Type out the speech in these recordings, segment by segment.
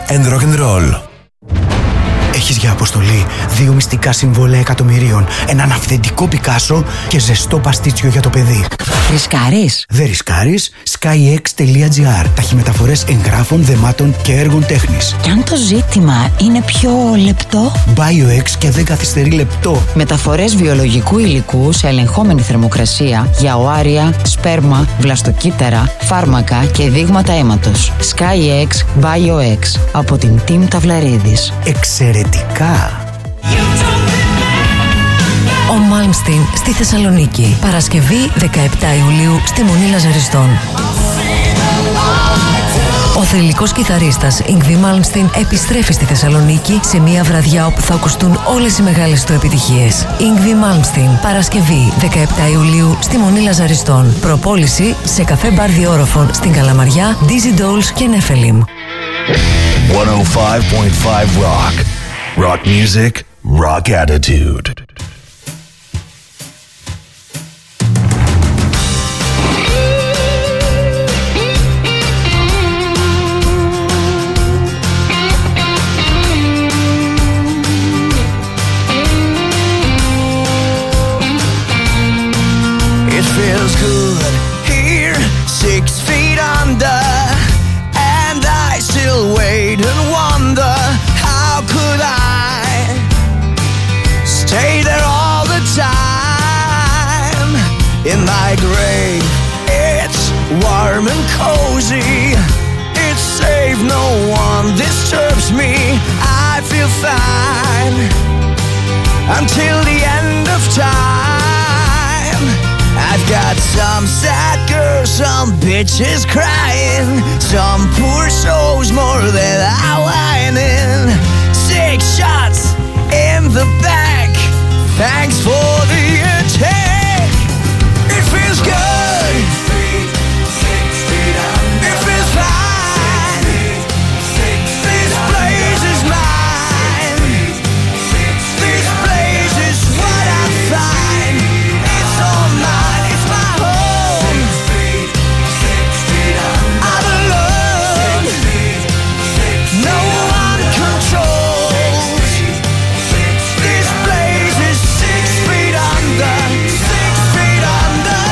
and rock and roll. Έχεις για αποστολή 2 μυστικά συμβόλαια εκατομμυρίων, έναν αυθεντικό Πικάσο και ζεστό παστίτσιο για το παιδί. Ρισκάρεις? Δεν ρισκάρεις. skyx.gr. Ταχυμεταφορές εγγράφων, δεμάτων και έργων τέχνης. Και αν το ζήτημα είναι πιο λεπτό? BioX και δεν καθυστερεί λεπτό. Μεταφορές βιολογικού υλικού σε ελεγχόμενη θερμοκρασία για οάρια, σπέρμα, βλαστοκύτταρα, φάρμακα και δείγματα αίματος. SkyX BioX από την Team Ταυλαρίδης. Εξαιρετικά! Ο Μάλμστιν στη Θεσσαλονίκη. Παρασκευή 17 Ιουλίου στη Μονή Λαζαριστών. Ο θρυλικός κιθαρίστας Yngwie Malmsteen επιστρέφει στη Θεσσαλονίκη σε μια βραδιά όπου θα ακουστούν όλες οι μεγάλες του επιτυχίες. Yngwie Malmsteen, Παρασκευή 17 Ιουλίου στη Μονή Λαζαριστών. Προπόληση σε καφέ μπαρ διόροφων στην Καλαμαριά, Dizzy Dolls και Nephilim. 105.5 Rock. Rock music, rock attitude. It feels good here, 6 feet under, and I still wait and wonder, how could I stay there all the time? In my grave, it's warm and cozy, it's safe, no one disturbs me, I feel fine until the end of time. I've got some sad girls, some bitches crying, some poor souls more than I'm whining. 6 shots in the back, thanks for the attack. It feels good, it feels fine, this place is mine, this place is what I find. It's all mine, it's my home, I'm alone, no one controls. This place is 6 feet under, 6 feet under.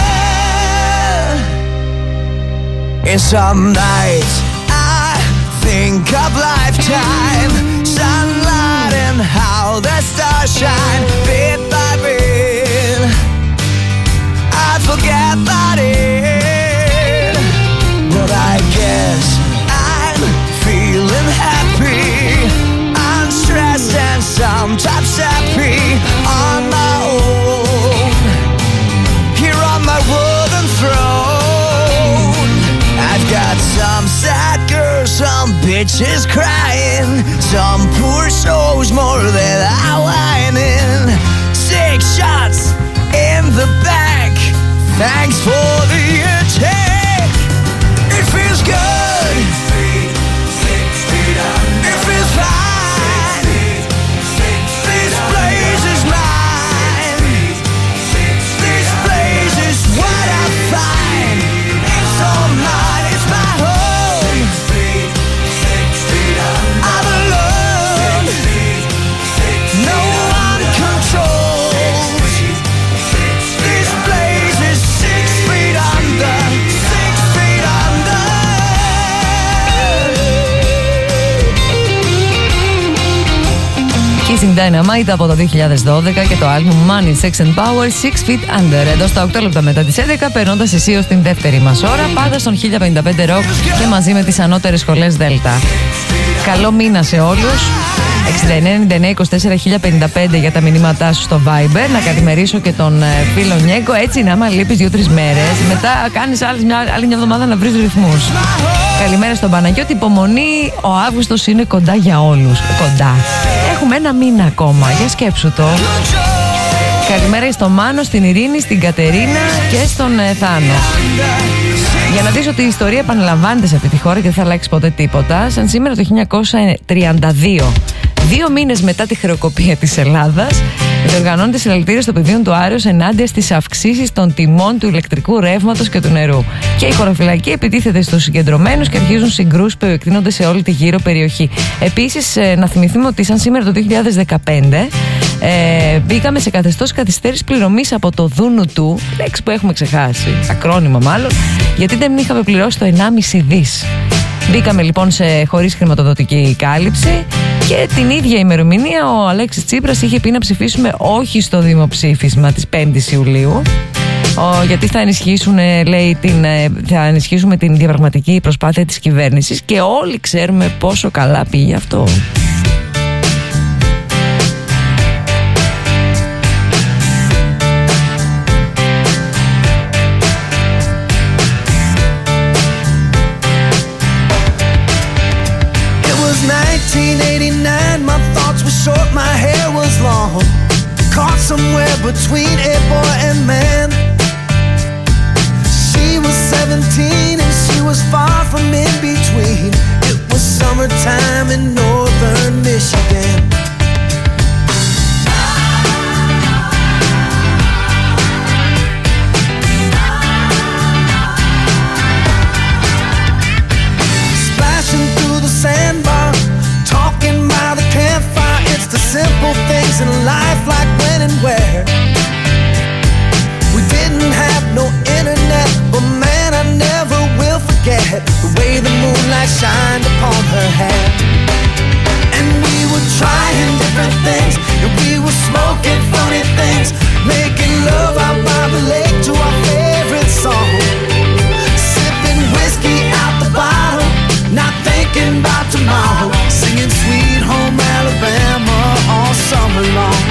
In some nights I think of lifetime, sunlight and how the stars shine, bit by bit I forget about it, but I guess I'm feeling happy, unstressed and sometimes happy, on my own, here on my wooden throne. I've got some sad girls, some bitches crying, some poor souls more than I'm whining. 6 shots in the back, thanks for the attack. It feels good, it feels fine, this place is mine, this place is what I find. It's all mine, it's my home, I'm alone, no one controls. This place is 6 feet under, 6 feet under. Kissing Dynamite από το 2012 και το άλμπουμ Money, Sex and Power, 6 Feet Under. Εδώ στα 8 λεπτά μετά τις 11, περνώντας εσείως την δεύτερη μας ώρα, πάντα στον 1055 Rock και μαζί με τις ανώτερες σχολές Δέλτα. Καλό μήνα σε όλους. 69-99-24-1055 για τα μηνύματά σου στο Viber. Να καλημερίσω και τον φίλο Νιέγκο. Έτσι είναι, άμα λείπεις 2-3 μέρες, μετά κάνεις άλλη μια εβδομάδα να βρεις ρυθμούς. Καλημέρα στον Παναγιώτη. Υπομονή, ο Αύγουστος είναι κοντά για όλους. Κοντά. Έχουμε ένα μήνα ακόμα, για σκέψου το. Καλημέρα στο Μάνο, στην Ειρήνη, στην Κατερίνα και στον Θάνο. Για να δεις ότι η ιστορία επαναλαμβάνεται σε αυτή τη χώρα και δεν θα αλλάξει ποτέ τίποτα. Σαν σήμερα το 1932, 2 μήνες μετά τη χρεοκοπία της Ελλάδας, διοργανώνεται συλλαλητήρια στο πεδίο του Άρεως ενάντια στις αυξήσεις των τιμών του ηλεκτρικού ρεύματος και του νερού. Και η χωροφυλακή επιτίθεται στους συγκεντρωμένους και αρχίζουν συγκρούσεις που εκτείνονται σε όλη τη γύρω περιοχή. Επίσης, να θυμηθούμε ότι σαν σήμερα το 2015 μπήκαμε σε καθεστώς καθυστέρησης πληρωμής από το Δούνου του, λέξη που έχουμε ξεχάσει, ακρόνημα μάλλον, γιατί δεν είχαμε πληρώσει το 1,5 δις. Μπήκαμε λοιπόν σε χωρίς χρηματοδοτική κάλυψη και την ίδια ημερομηνία ο Αλέξης Τσίπρας είχε πει να ψηφίσουμε όχι στο δημοψήφισμα της 5ης Ιουλίου, γιατί θα ενισχύσουμε την διαπραγματική προσπάθεια της κυβέρνησης και όλοι ξέρουμε πόσο καλά πήγε αυτό. Short, my hair was long, caught somewhere between a boy and man. She was 17 and she was far from in between. It was summertime in northern Michigan. Splashing through the sandbar, talking by the campfire. The simple things in life, like when and where. We didn't have no internet, but man, I never will forget the way the moonlight shined upon her hair. And we were trying different things, and we were smoking funny things, making love out by the lake to our favorite song, sipping whiskey out the bottle, not thinking about tomorrow, singing Sweet Home Alabama all summer long.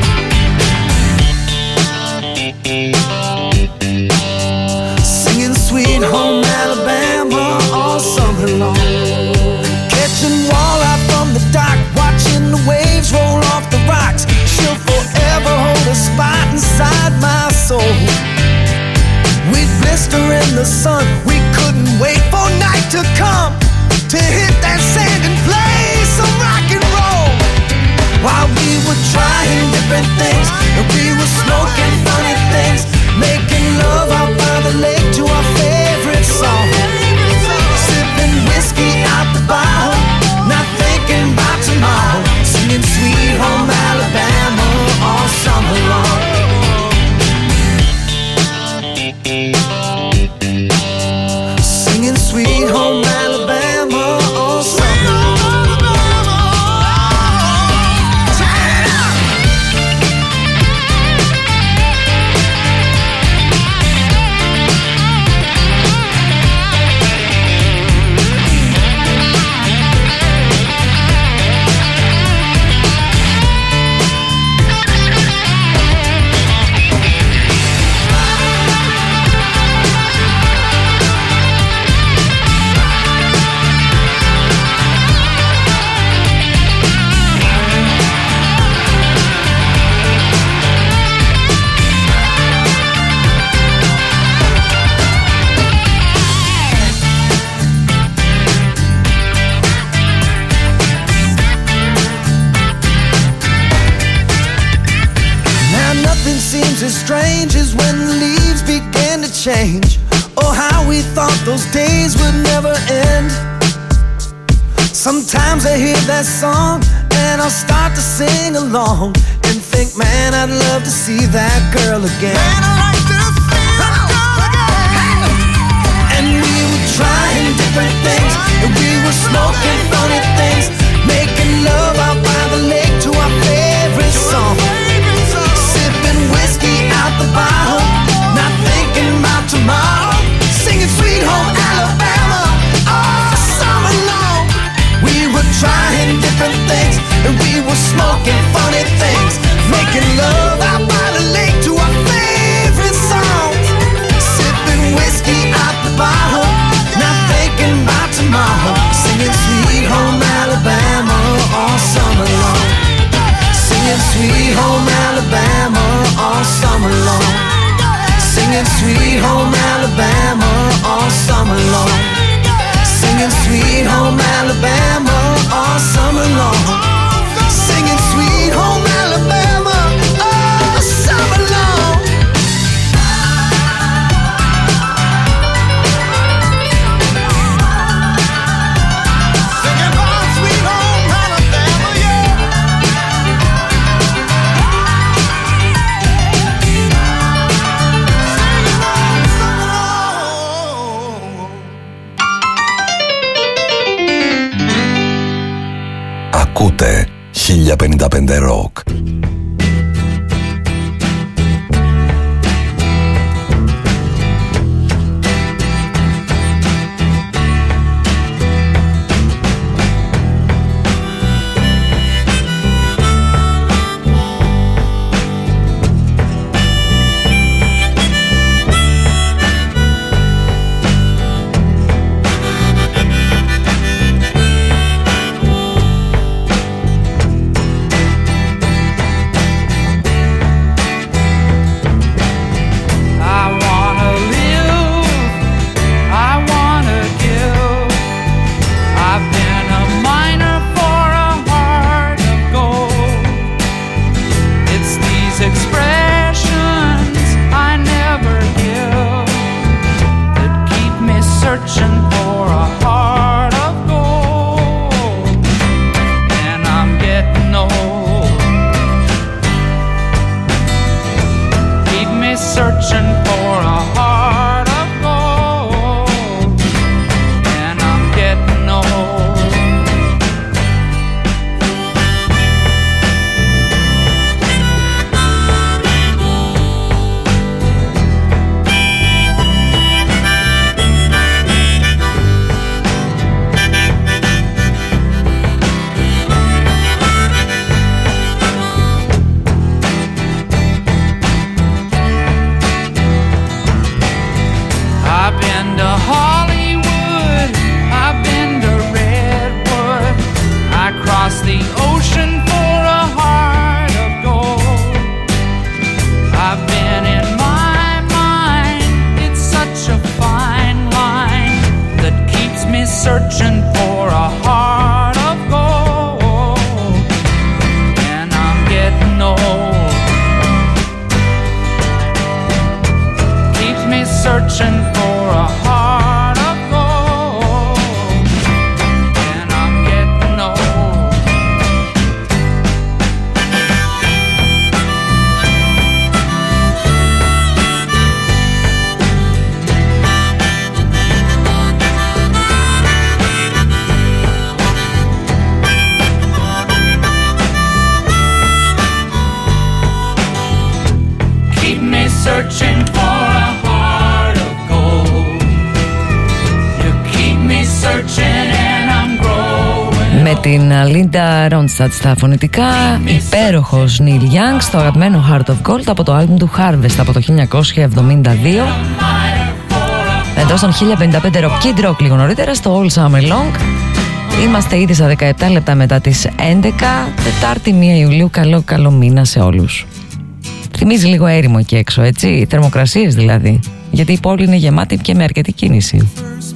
Singing Sweet Home Alabama all summer long. Catching walleye from the dock, watching the waves roll off the rocks. She'll forever hold a spot inside my soul. We'd blister in the sun, we couldn't wait for night to come to hit that sand and play some rock and roll. While we were trying different things, and we were smoking funny things, making love out by the lake to our favorite song, sipping whiskey out the bottle, not thinking about tomorrow, singing Sweet Home Alabama all summer long. Singing Sweet Home Alabama all summer long. As strange as when the leaves began to change. Oh, how we thought those days would never end. Sometimes I hear that song and I'll start to sing along and think, man, I'd love to see that girl again. Man, I'd like to see that girl again. And we were trying different things, and we were smoking funny things, making love out by the lake to our favorite song, sipping whiskey out the bottle, not thinking about tomorrow, singing Sweet Home Alabama all summer long. We were trying different things, and we were smoking funny things, making love out by the lake to our favorite songs, sipping whiskey out the bottle, not thinking about tomorrow, singing Sweet Home Alabama all summer long. Singing Sweet Home Alabama all summer long. Singing Sweet Home Alabama all summer long. Singing Sweet Home Alabama all summer long. Ακούτε 1055 Rock. Με την Λίντα Ρόντστατ στα φωνητικά, υπέροχος Neil Young στο αγαπημένο Heart of Gold από το άλμπουμ του Harvest από το 1972. Εδώ στον 1055 Rock, Kid Rock λίγο νωρίτερα στο All Summer Long. Είμαστε ήδη στα 17 λεπτά μετά τις 11, Τετάρτη 1 Ιουλίου. Καλό μήνα σε όλους. Θυμίζει λίγο έρημο εκεί έξω, έτσι, θερμοκρασίες δηλαδή, γιατί η πόλη είναι γεμάτη και με αρκετή κίνηση.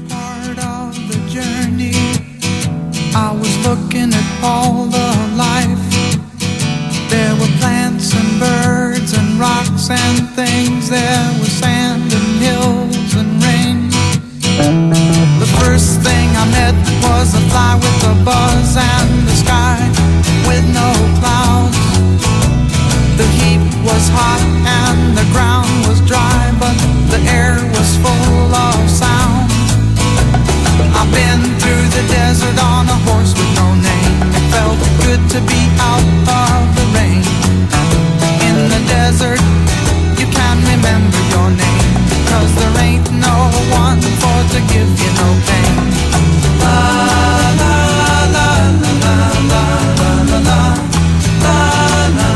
I was looking at all the life. There were plants and birds and rocks and things. There was sand and hills and rain. The first thing I met was a fly with a buzz and the sky with no clouds. The heat was hot and the ground was dry, but the air was full of sound. I've been through the desert on a horse with no name. It felt good to be out of the rain. In the desert, you can't remember your name, 'cause there ain't no one for to give you no pain. La la la la la la la la la la la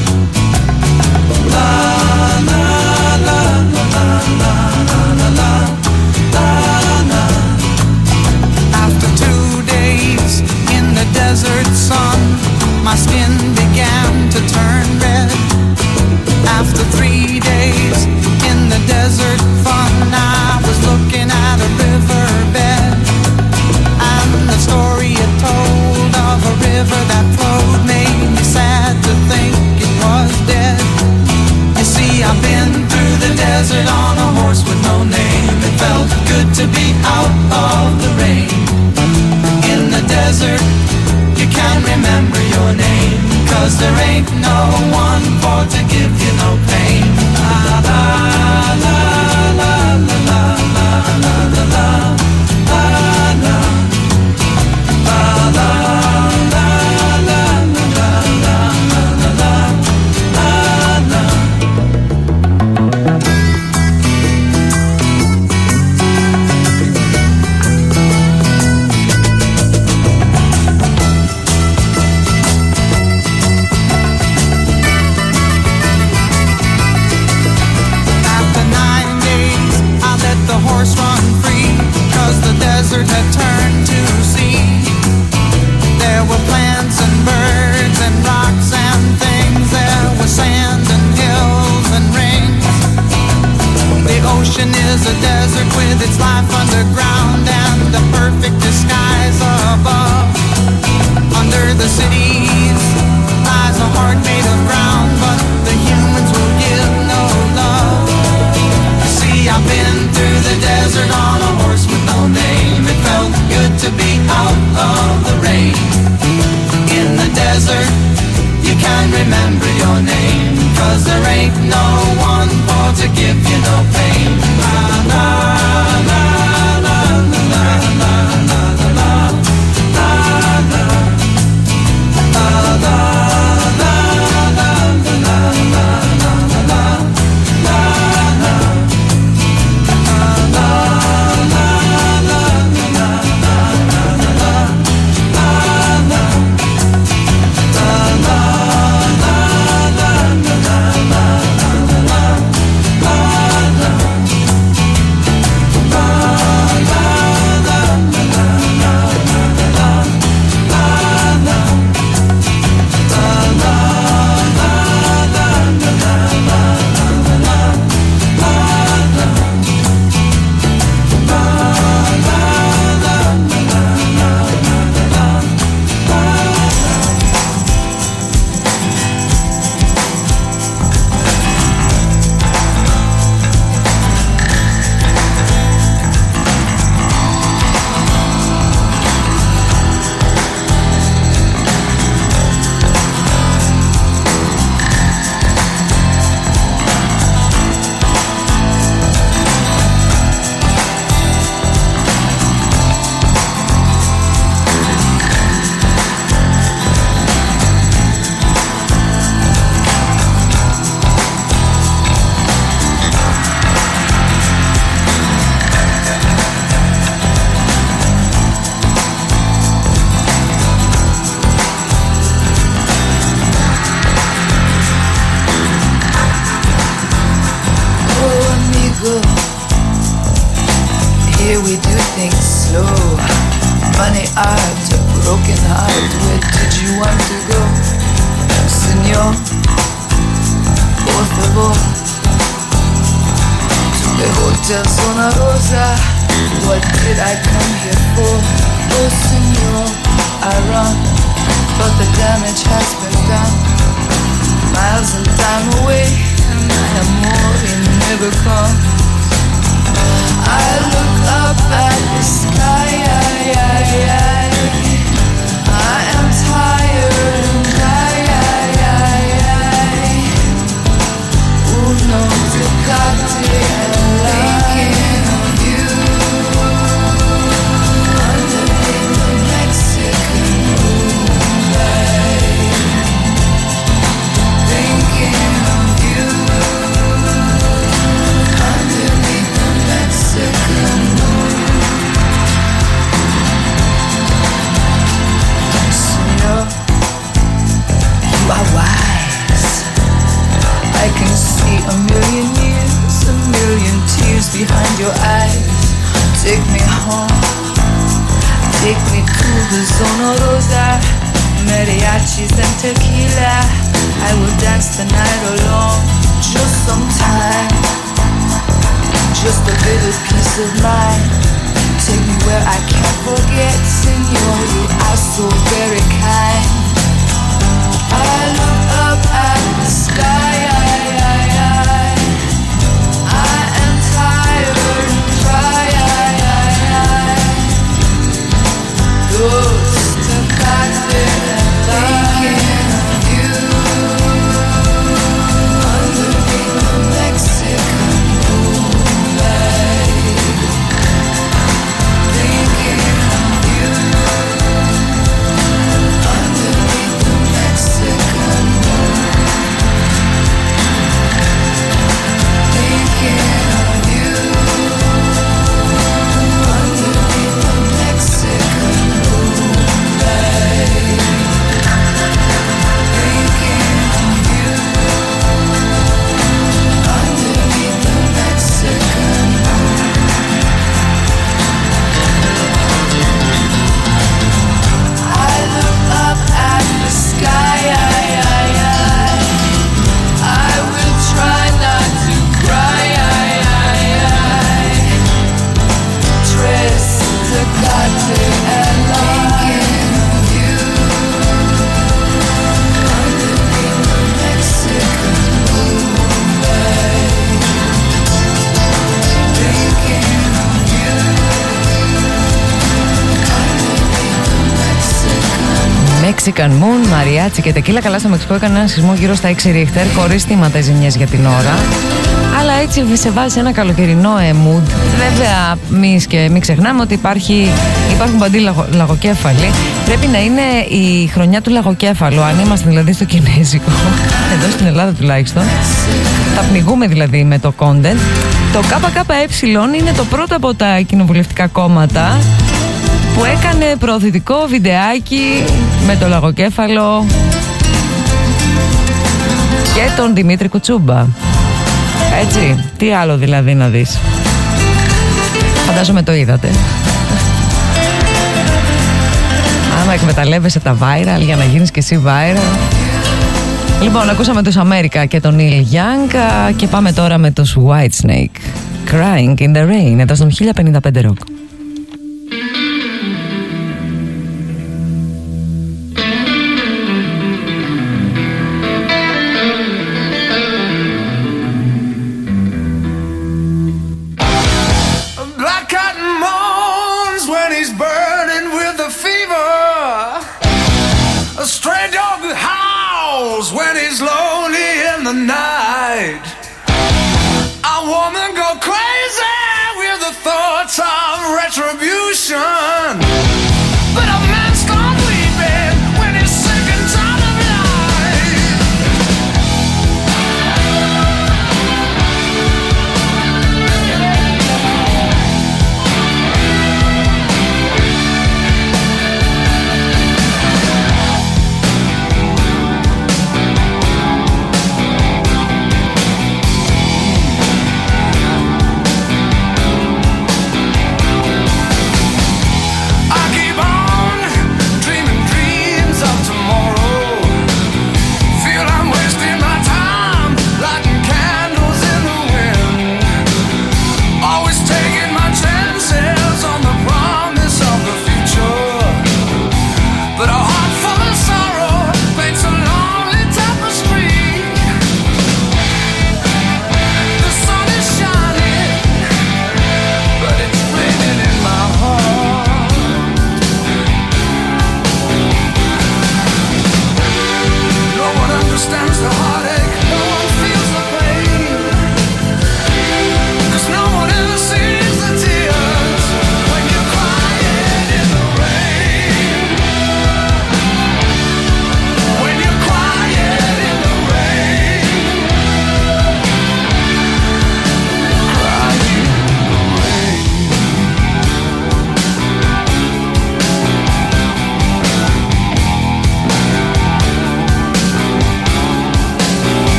la la la la la la. After 2 days in the desert sun, my skin began to turn red. After 3 days in the desert fun, I was looking at a riverbed, and the story it told of a river that flowed made me sad to think it was dead. You see, I've been through the desert on a horse with no name. It felt good to be out of the rain. In the desert, you can't remember your name, 'cause there ain't no one for to give you no pain. La la la la la la la la la la la la la la la was a desert with its life underground and the perfect disguise above. Under the cities lies a heart made of ground, but the humans will give no love. You see, I've been through the desert on a horse with no name. It felt good to be out of the rain. In the desert, you can't remember your name, 'cause there ain't no one for to give you no pain. La la la la la la la la la la la la Mexican Moon, Mariachi και Tequila. Καλά, στο Μεξικό έκανε ένα σεισμό γύρω στα 6 Ρίχτερ, χωρίς θύματα ή ζημιές για την ώρα. Αλλά έτσι σε βάζει ένα καλοκαιρινό mood. Βέβαια, μην ξεχνάμε ότι υπάρχουν παντί λαγοκέφαλοι. Πρέπει να είναι η χρονιά του λαγοκέφαλου, αν είμαστε δηλαδή στο κινέζικο, εδώ στην Ελλάδα τουλάχιστον. Θα πνιγούμε δηλαδή με το content. Το ΚΚΕ είναι το πρώτο από τα κοινοβουλευτικά κόμματα που έκανε προωθητικό βιντεάκι με το λαγοκέφαλο και τον Δημήτρη Κουτσούμπα. Έτσι, τι άλλο δηλαδή να δεις? Φαντάζομαι το είδατε. Άμα εκμεταλλεύεσαι τα viral για να γίνεις και εσύ viral. Λοιπόν, ακούσαμε τους Αμέρικα και τον Neil Young και πάμε τώρα με τους Whitesnake. Crying in the Rain, εδώ στον 1055 Rock. When he's lonely in the night, a woman go crazy with the thoughts of retribution. But a man's gone weeping when he's sick and tired of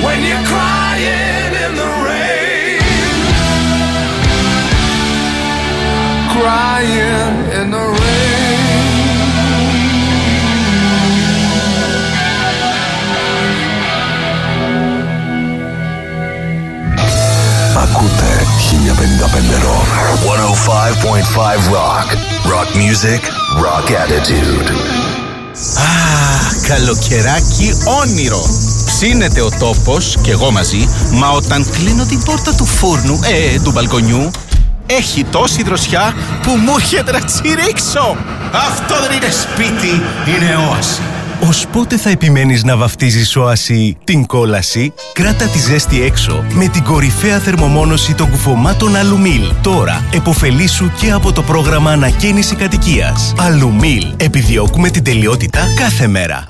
when you're crying in the rain. Crying in the rain. Ακούτε 1055 Rock. 105.5 Rock. Rock music, rock attitude. Καλοκαιράκι όνειρο. Ψήνεται ο τόπος και εγώ μαζί, μα όταν κλείνω την πόρτα του φούρνου, του μπαλκονιού, έχει τόση δροσιά που μου έρχεται να τσιρίξω. Αυτό δεν είναι σπίτι, είναι όαση. Ως πότε θα επιμένεις να βαφτίζεις όαση την κόλαση? Κράτα τη ζέστη έξω με την κορυφαία θερμομόνωση των κουφωμάτων Αλουμίλ. Τώρα επωφελήσου και από το πρόγραμμα ανακαίνιση κατοικίας. Αλουμίλ. Επιδιώκουμε την τελειότητα κάθε μέρα.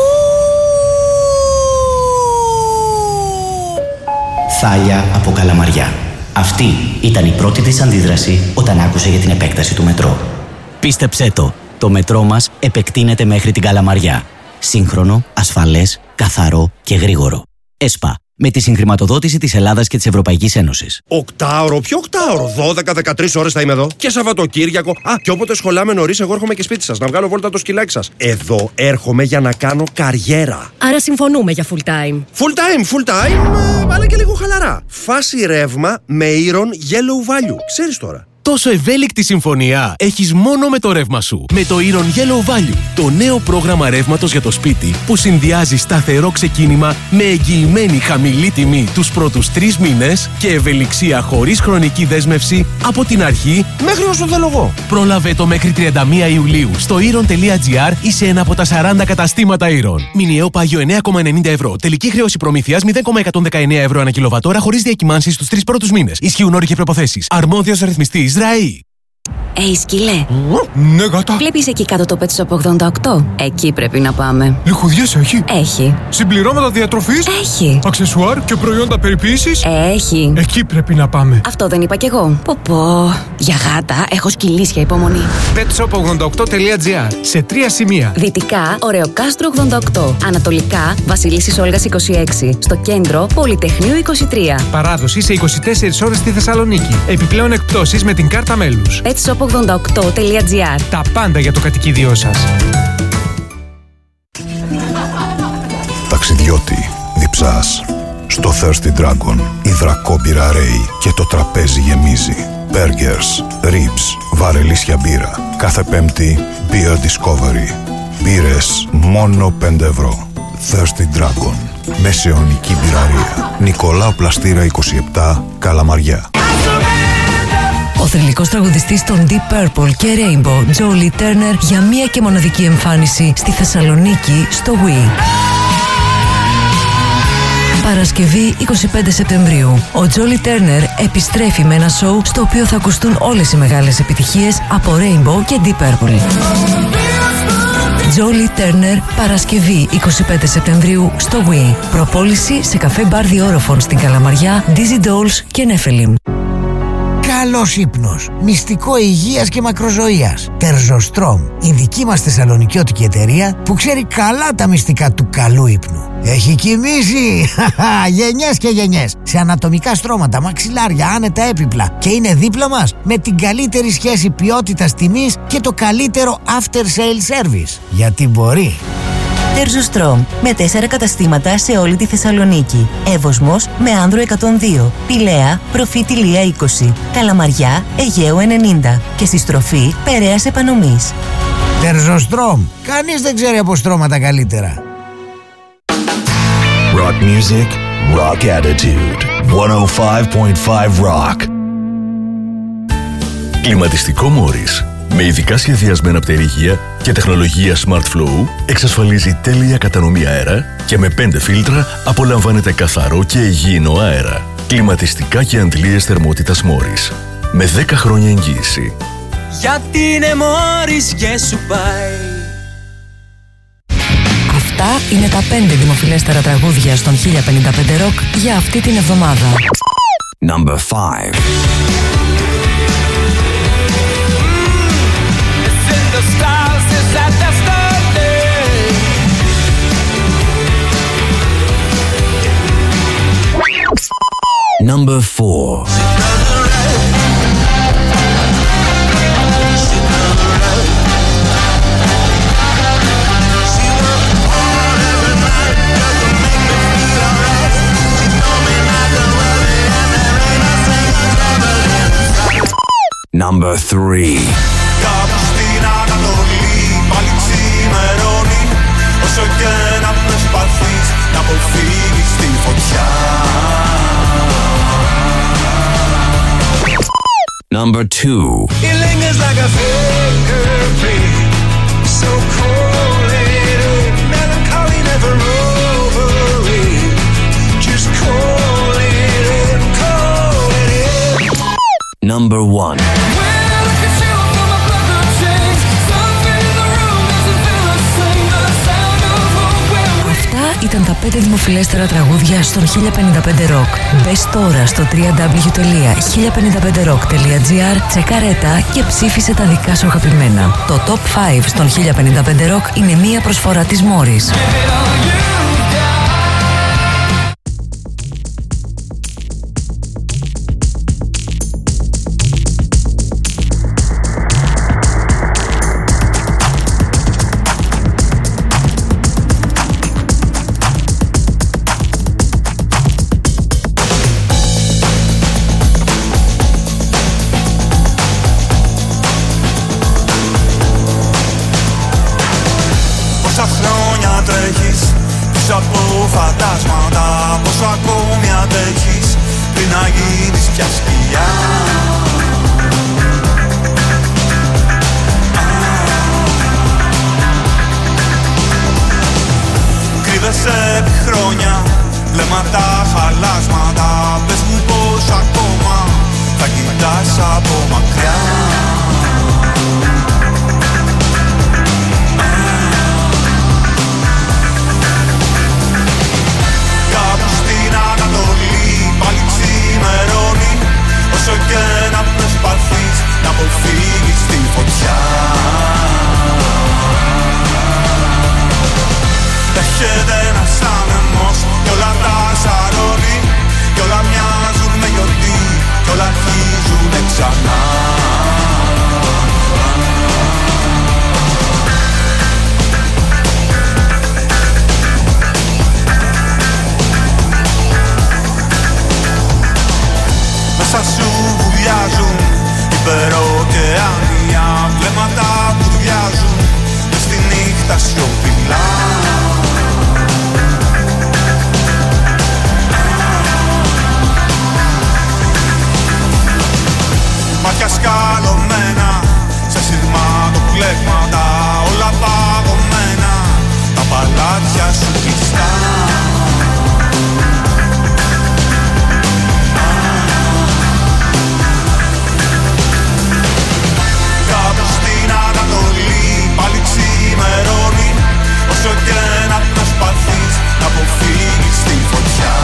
Θάλια από Καλαμαριά. Αυτή ήταν η πρώτη της αντίδραση όταν άκουσε για την επέκταση του μετρό. Πίστεψέ το μετρό μας επεκτείνεται μέχρι την Καλαμαριά. Σύγχρονο, ασφαλές, καθαρό και γρήγορο. ΕΣΠΑ. Με τη συγχρηματοδότηση της Ελλάδας και της Ευρωπαϊκής Ένωσης. Οκτάωρο, ποιο οκτάωρο? 12-13 ώρες θα είμαι εδώ. Και Σαββατοκύριακο. Και όποτε σχολάμε νωρίς, εγώ έρχομαι και σπίτι σας να βγάλω βόλτα το σκυλάκι σας. Εδώ έρχομαι για να κάνω καριέρα. Άρα συμφωνούμε για full time. Full time, αλλά και λίγο χαλαρά. Φάση ρεύμα με Iron Yellow Value. Ξέρεις τώρα. Τόσο ευέλικτη συμφωνία έχεις μόνο με το ρεύμα σου. Με το Iron Yellow Value, το νέο πρόγραμμα ρεύματος για το σπίτι που συνδυάζει σταθερό ξεκίνημα με εγγυημένη χαμηλή τιμή τους πρώτους 3 μήνες και ευελιξία χωρίς χρονική δέσμευση από την αρχή μέχρι όσο θέλω εγώ. Πρόλαβε το μέχρι 31 Ιουλίου στο iron.gr ή σε ένα από τα 40 καταστήματα Iron. Μηνιαίο πάγιο 9,90 ευρώ. Τελική χρέωση προμήθειας 0,119 ευρώ ανά κιλοβατόρα χωρίς διακυμάνσεις στους 3 πρώτους μήνες. Ισχύουν όροι και προϋποθέσεις. Αρμόδιος ρυθμιστής ΡΑΗ. Σκύλε. Ναι, γάτα. Βλέπεις εκεί κάτω το Pet Shop 88? Εκεί πρέπει να πάμε. Λιχουδιές έχει? Έχει. Συμπληρώματα διατροφής? Έχει. Αξεσουάρ και προϊόντα περιποίησης? Έχει. Εκεί πρέπει να πάμε. Αυτό δεν είπα κι εγώ. Πω. Για γάτα έχω σκυλίσια υπομονή. petshop88.gr. Σε 3 σημεία. Δυτικά, Ωρεοκάστρο 88. Ανατολικά, Βασιλίσσης Όλγας 26. Στο κέντρο, Πολυτεχνείου 23. Παράδοση σε 24 ώρες στη Θεσσαλονίκη. Επιπλέον εκπτώσεις με την κάρτα μέλους. petshop88.gr. Τα πάντα για το κατοικίδιό σας. Ταξιδιώτη, διψάς. Στο Thirsty Dragon, υδρακόμπυρα ρέει και το τραπέζι γεμίζει. Burgers, ribs, βαρελίσια μπύρα. Κάθε Πέμπτη, Beer Discovery. Μπύρες μόνο 5 ευρώ. Thirsty Dragon. Μεσαιωνική μπυραρία. Νικολάου Πλαστήρα 27, Καλαμαριά. Ο θρυλικός τραγουδιστής των Deep Purple και Rainbow, Jolie Turner, για μία και μοναδική εμφάνιση στη Θεσσαλονίκη στο Wii. Παρασκευή 25 Σεπτεμβρίου. Ο Jolie Turner επιστρέφει με ένα σοου στο οποίο θα ακουστούν όλες οι μεγάλες επιτυχίες από Rainbow και Deep Purple. Jolie Turner, Παρασκευή 25 Σεπτεμβρίου στο Wii. Προπόληση σε καφέ μπαρ Διόροφων στην Καλαμαριά, Dizzy Dolls και Nephilim. Καλός ύπνος, μυστικό υγείας και μακροζωίας. Τερζοστρόμ, η δική μας θεσσαλονικιώτικη εταιρεία που ξέρει καλά τα μυστικά του καλού ύπνου. Έχει κοιμήσει γενιές και γενιές σε ανατομικά στρώματα, μαξιλάρια, άνετα έπιπλα και είναι δίπλα μας με την καλύτερη σχέση ποιότητας τιμής και το καλύτερο after sale service. Γιατί μπορεί. Τερζοστρόμ, με 4 καταστήματα σε όλη τη Θεσσαλονίκη. Εύωσμος με Άνδρο 102, Πηλαία, Προφήτη Λία 20, Καλαμαριά, Αιγαίου 90 και στη στροφή Περαίας Επανομής. Τερζοστρόμ, κανείς δεν ξέρει από στρώματα καλύτερα. Rock music, rock attitude. 105.5 Rock. Κλιματιστικό Μόρις. Με ειδικά σχεδιασμένα πτερίγια και τεχνολογία Smart Flow εξασφαλίζει τέλεια κατανομή αέρα και με 5 φίλτρα απολαμβάνετε καθαρό και υγιεινό αέρα. Κλιματιστικά και αντλίες θερμότητας Μόρις. Με 10 χρόνια εγγύηση. Γιατί είναι Μόρις και σου πάει. Αυτά είναι τα 5 δημοφιλέστερα τραγούδια στον 1055 Rock για αυτή την εβδομάδα. Number 5. The stars is at the starting. Number 4. Number 3. Κάπου στην Ανατολή πάλι ξημερώνει, όσο και να προσπαθείς να αποφύγεις τη φωτιά. Number 2. It lingers like a fingerprint, so cold-headed, melancholy never over it. Just call it, call it. Number 1. Ήταν τα 5 δημοφιλέστερα τραγούδια στον 1055 Rock. Μπες τώρα στο www.1055rock.gr, τσεκάρε τα και ψήφισε τα δικά σου αγαπημένα. Το Top 5 στον 1055 Rock είναι μία προσφορά της Morris. Φαντάσματα, πόσο ακόμη αντέχεις πριν να γίνεις πια σκιά. Κρύβεσαι επί χρόνια, βλέμματα χαλάσματα. Πες μου πως ακόμα θα κοιτάς από μακριά. Όσο και να προσπαθείς να αποφύγεις τη φωτιά. Έρχεται ένας άνεμος κι όλα τα σαρώνει, κι όλα μοιάζουν με γιορτή, κι όλα αρχίζουνε ξανά. Μέσα σου βουλιάζουν υπεροκεάνια βλέμματα που δουλειάζουν μες στη νύχτα σιωπηλά. Μάτια σκαλωμένα σε σειρματοπλέγματα, όλα παγωμένα, τα παλάτια σου κλειστά. Πάλι ξημερώνει, όσο και να προσπαθείς να αποφύγεις τη φωτιά.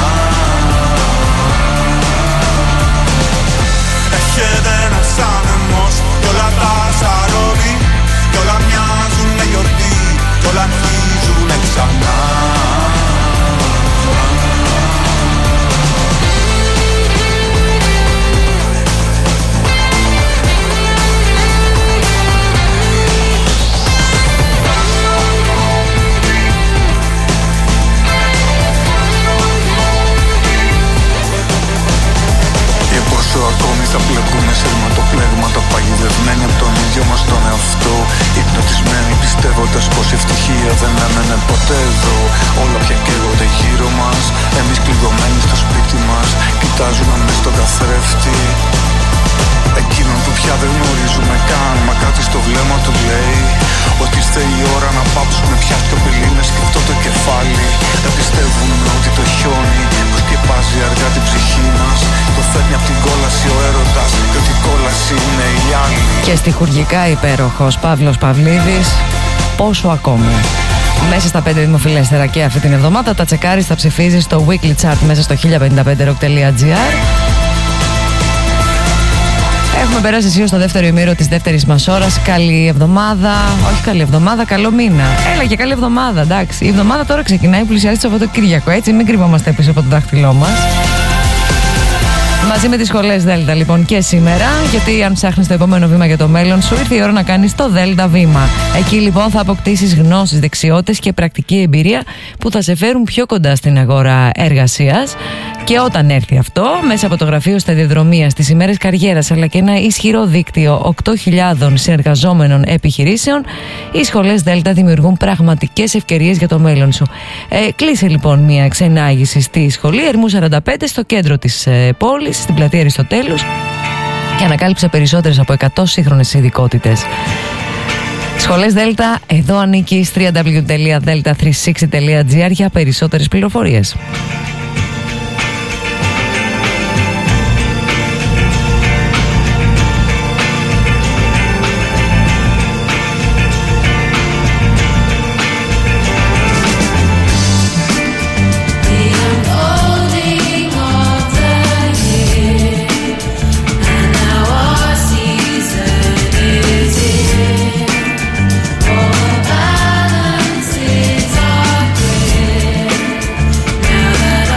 Έρχεται ένας άνεμος κι όλα τα σαρώνει, κι όλα μοιάζουν με γιορτή, κι όλα αρχίζουνε ξανά. Ακόμη θα πλεγούμε σε αιματοπλέγματα, παγιδευμένοι από τον ίδιο μας τον εαυτό. Υπνοτισμένοι πιστεύοντας πως η ευτυχία δεν έμενε ποτέ εδώ. Όλα πια καίγονται γύρω μας, εμείς κλειδωμένοι στο σπίτι μας. Κοιτάζουμε μες στον καθρέφτη εκείνον που πια δεν γνωρίζουμε καν, μα κάτι στο βλέμμα του λέει ότι ήρθε η ώρα να πάψουμε πια σιωπηλοί με σκεφτό το κεφάλι. Δεν πιστεύουν ότι το χιόνι που σκεπάζει αργά την ψυχή μας το φέρνει απ' την κόλαση ο έρωτας και ότι η κόλαση είναι η άλλη. Και στιχουργικά υπέροχος Παύλος Παυλίδης, πόσο ακόμη. Μέσα στα 5 δημοφιλέστερα και αυτή την εβδομάδα τα τσεκάρεις, τα ψηφίζεις στο weekly chart μέσα στο 1055rock.gr. Έχουμε περάσει αισίως στο δεύτερο ημίρο της δεύτερης μας ώρας. Καλή εβδομάδα, όχι καλή εβδομάδα, καλό μήνα. Έλα και καλή εβδομάδα, εντάξει. Η εβδομάδα τώρα ξεκινάει, πλησιάζει το Σαββατοκύριακο, έτσι. Μην κρυβόμαστε πίσω από το δάχτυλό μας. Μαζί με τις σχολές Δέλτα λοιπόν και σήμερα, γιατί αν ψάχνεις το επόμενο βήμα για το μέλλον σου, ήρθε η ώρα να κάνεις το Δέλτα βήμα. Εκεί λοιπόν θα αποκτήσεις γνώσεις, δεξιότητες και πρακτική εμπειρία που θα σε φέρουν πιο κοντά στην αγορά εργασίας. Και όταν έρθει αυτό, μέσα από το γραφείο σταδιοδρομίας, τις ημέρες καριέρας αλλά και ένα ισχυρό δίκτυο 8.000 συνεργαζόμενων επιχειρήσεων, οι σχολές Δέλτα δημιουργούν πραγματικές ευκαιρίες για το μέλλον σου. Κλείσε λοιπόν μια ξενάγηση στη σχολή Ερμού 45 στο κέντρο της πόλης, στην πλατεία Αριστοτέλους, και ανακάλυψε περισσότερες από 100 σύγχρονες ειδικότητες. Σχολές Δέλτα, εδώ ανήκεις. www.delta360.gr για περισσότερες πληροφορίες. Now that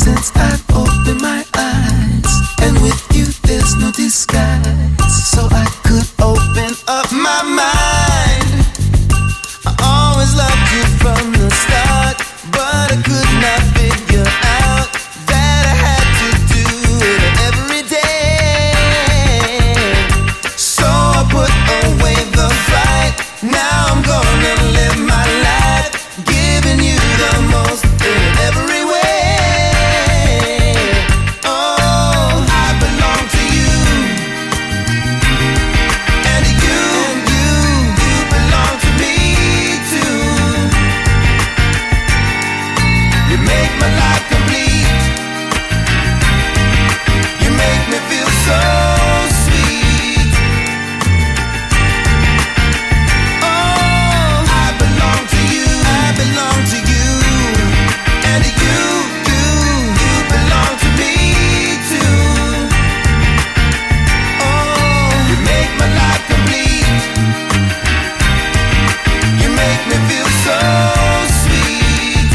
since I opened my eyes, and with you there's no disguise. So I could open up my mind. I always loved you from the start, but I could not figure out that I had to do it every day. So I put away the fight. Now I'm gonna live my life, giving you the most in every way. Oh, I belong to you, and you belong to me too. You make my life complete. You make me feel so sweet. Oh, I belong to you, I belong to you, and you belong to me too. Oh, you make my life complete. You make me feel so sweet.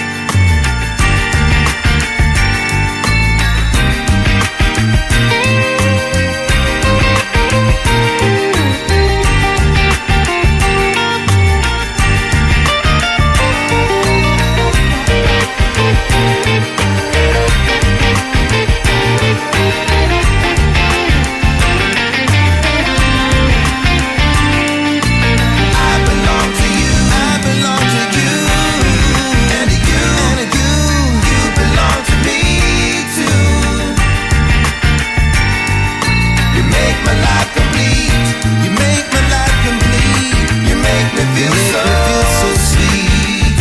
I belong to you, I belong to you, and you belong to me too. You make my life complete. You make my life complete. You make me feel so sweet.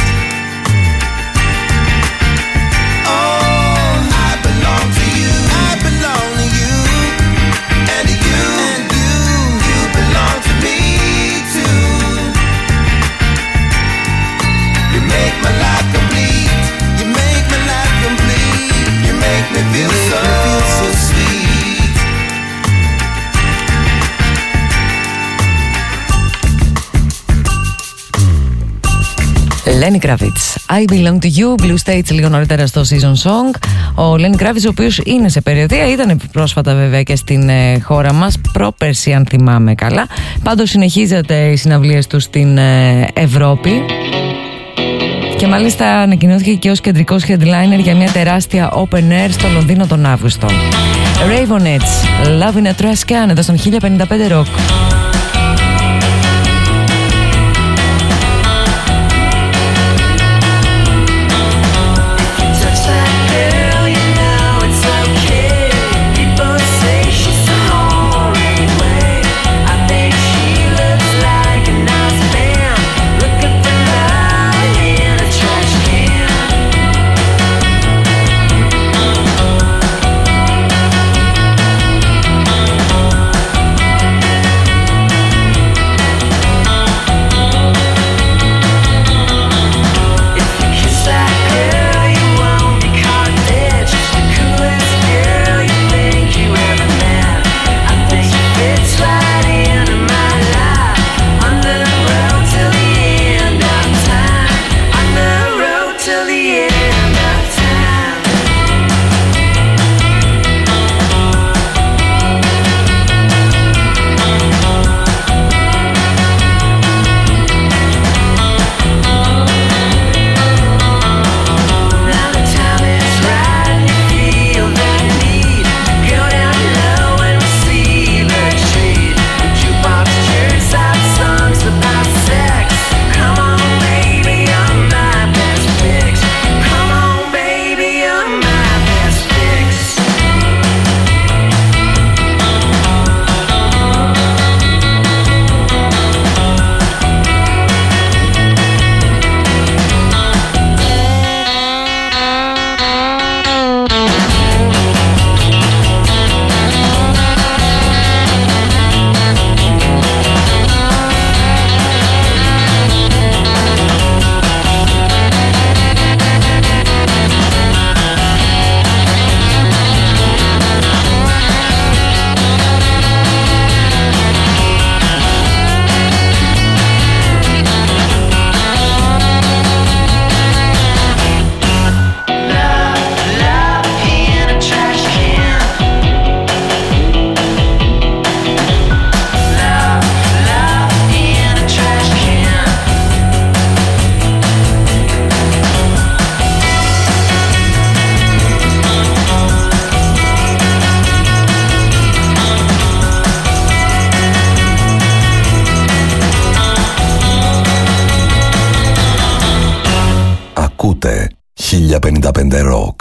Oh, I belong to you, I belong to you, and you belong to me too. You make my life complete. You make my life complete. You make me feel so sweet. Lenny Kravitz, I Belong to You, Blue States λίγο νωρίτερα στο Season Song. Ο Lenny Kravitz, ο οποίος είναι σε περιοδεία, ήταν πρόσφατα βέβαια και στην χώρα μας, πρόπερση αν θυμάμαι καλά. Πάντως συνεχίζεται οι συναυλίες του στην Ευρώπη. Και μάλιστα ανακοινώθηκε και ως κεντρικός headliner για μια τεράστια open air στο Λονδίνο τον Αύγουστο. Raveonettes, Love in a Trash Can, εδώ στον 1055 Rock. 1055 Rock.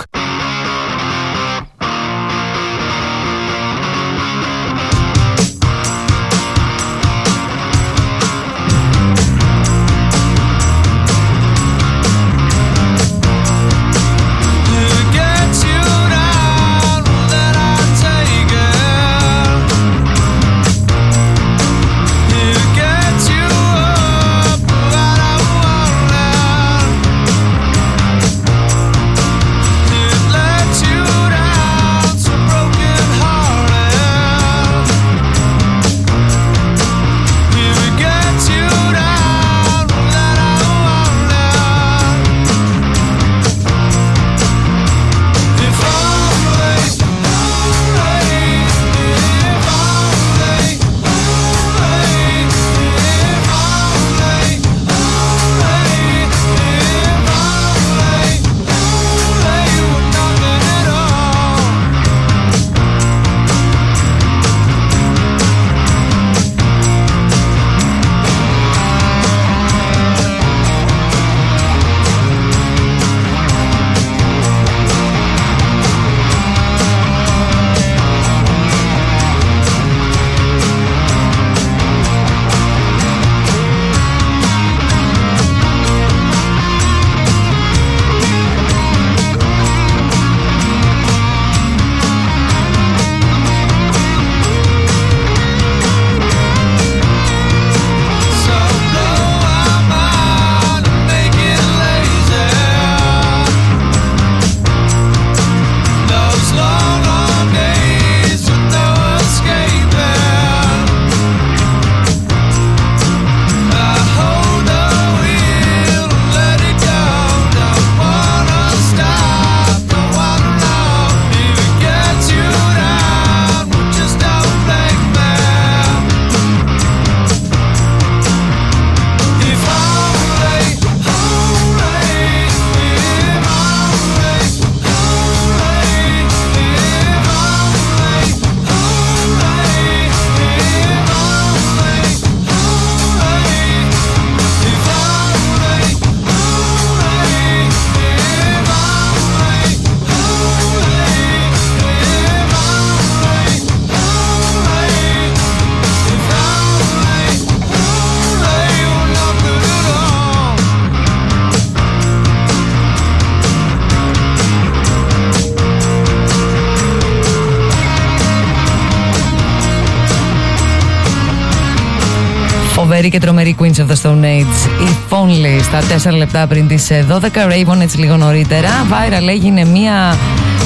Φοβερή και τρομερή Queens of the Stone Age. Η Fonley στα 4 λεπτά πριν τις 12. Raven έτσι λίγο νωρίτερα. Viral έγινε μία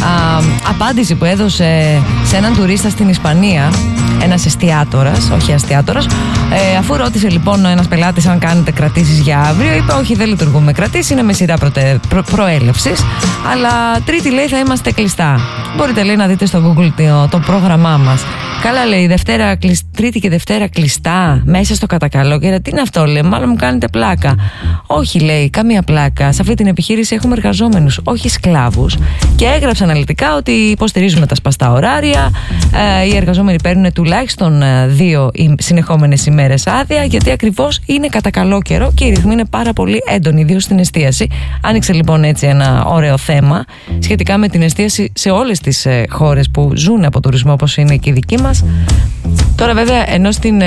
απάντηση που έδωσε σε έναν τουρίστα στην Ισπανία. Ένας εστιάτορας, όχι αστιάτορας. Αφού ρώτησε λοιπόν ένας πελάτης αν κάνετε κρατήσεις για αύριο, είπε όχι, δεν λειτουργούμε κρατήσεις, είναι με σειρά προέλευσης. Αλλά Τρίτη λέει θα είμαστε κλειστά. Μπορείτε λέει να δείτε στο Google το πρόγραμμά μας. Καλά λέει, Τρίτη και Δευτέρα κλειστά μέσα στο κατακαλόκαιρα. Τι είναι αυτό, λέει, μάλλον μου κάνετε πλάκα. Όχι, λέει, καμία πλάκα. Σε αυτή την επιχείρηση έχουμε εργαζόμενους, όχι σκλάβους. Και έγραψε αναλυτικά ότι υποστηρίζουμε τα σπαστά ωράρια. Οι εργαζόμενοι παίρνουν τουλάχιστον 2 συνεχόμενες ημέρες άδεια, γιατί ακριβώς είναι κατά καλό καιρό και οι ρυθμοί είναι πάρα πολύ έντονοι, ιδίως στην εστίαση. Άνοιξε λοιπόν έτσι ένα ωραίο θέμα σχετικά με την εστίαση σε όλες τις χώρες που ζουν από τουρισμό, όπως είναι και η δική μας. Τώρα βέβαια, ενώ στην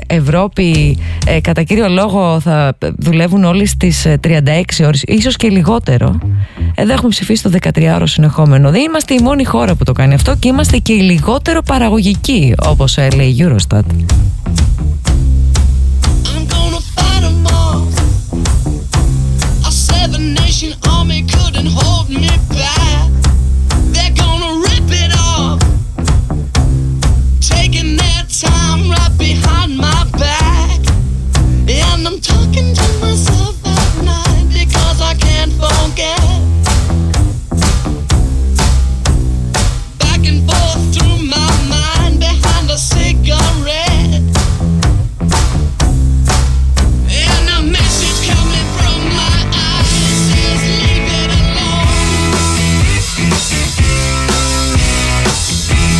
Ευρώπη κατά κύριο λόγο θα δουλεύουν όλοι στις 36 ώρες, ίσως και λιγότερο, εδώ έχουμε ψηφίσει το 13ωρο συνεχόμενο. Δεν είμαστε η μόνη χώρα που το κάνει αυτό και είμαστε και η λιγότερο παραγωγική, όπως λέει η Eurostat.